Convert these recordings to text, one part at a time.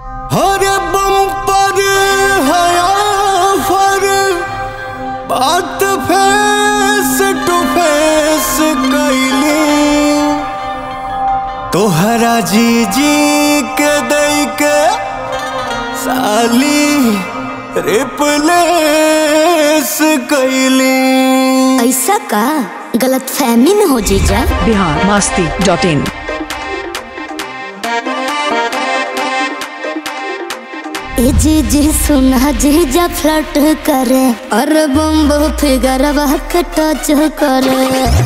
हर bumper हया फर बात फेस टू फेस कैली तोहरा जी के दई के साली रिप्लेस कैली। ऐसा का गलत फहमी में हो जीजा। biharmasti.in ए जीजी सुना जीजा फ्लर्ट करे और बम्बो फिगर के टच करे।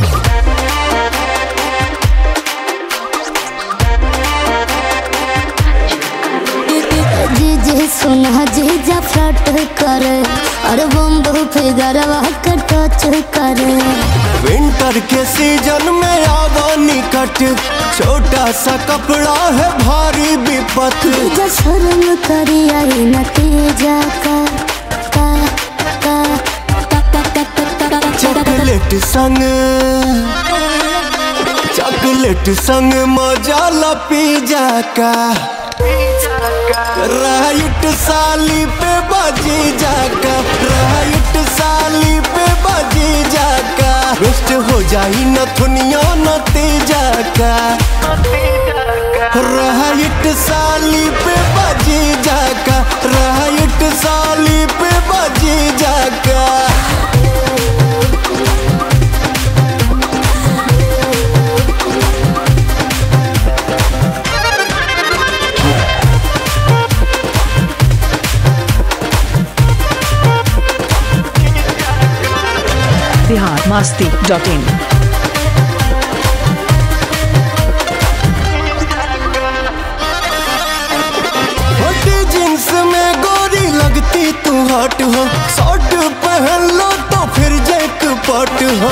जीजी सुना जीजा फ्लर्ट करे और बम्बो फिगर के टच करे। विंटर के सीजन में आवा निकट छोटा सा कपड़ा है भारी विपत। जीजा शर्म करी आई नतीजा का चॉकलेट संग मजा ला पिज्जा का राइट साली पे बाजी जाका राइट साली पे बाजी जाका वेस्ट हो जाई न दुनिया नतीजा का राइट साली पे बाजी जाका राइट साली पे बाजी जाका। biharmasti.in जींस में गोरी लगती तू हॉट हो शॉर्ट पहन लो तो फिर जैकपॉट हो।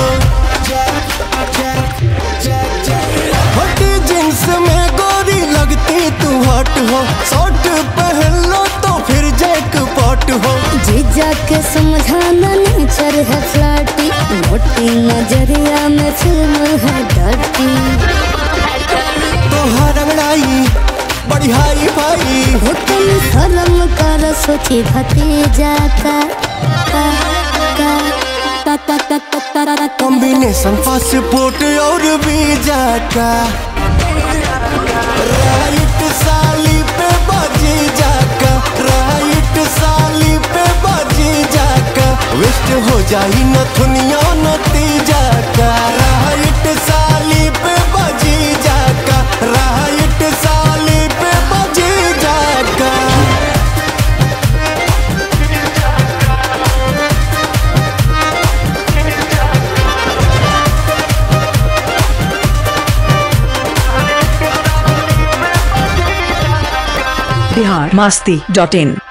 हॉट जींस में गोरी लगती तू हॉट हो शॉर्ट पहन लो तो फिर जैकपॉट हो। जीजा के समझाना नेचर है फ्लर्टी मोटी नजरिया में फिल्म है डर्टी। तो हर अंगड़ाई बड़ी हाई भाई हो तुम शर्म कर सोची भतीजा का कॉम्बिनेशन पासपोर्ट और वीजा का राइट साली पे बाजी जाका राइट साली पे बाजी जाका वेस्ट हो जाई न दुनिया नतीजा का राइट साली पे बाजी जाका राइट साली पे बाजी जाका। biharmasti.in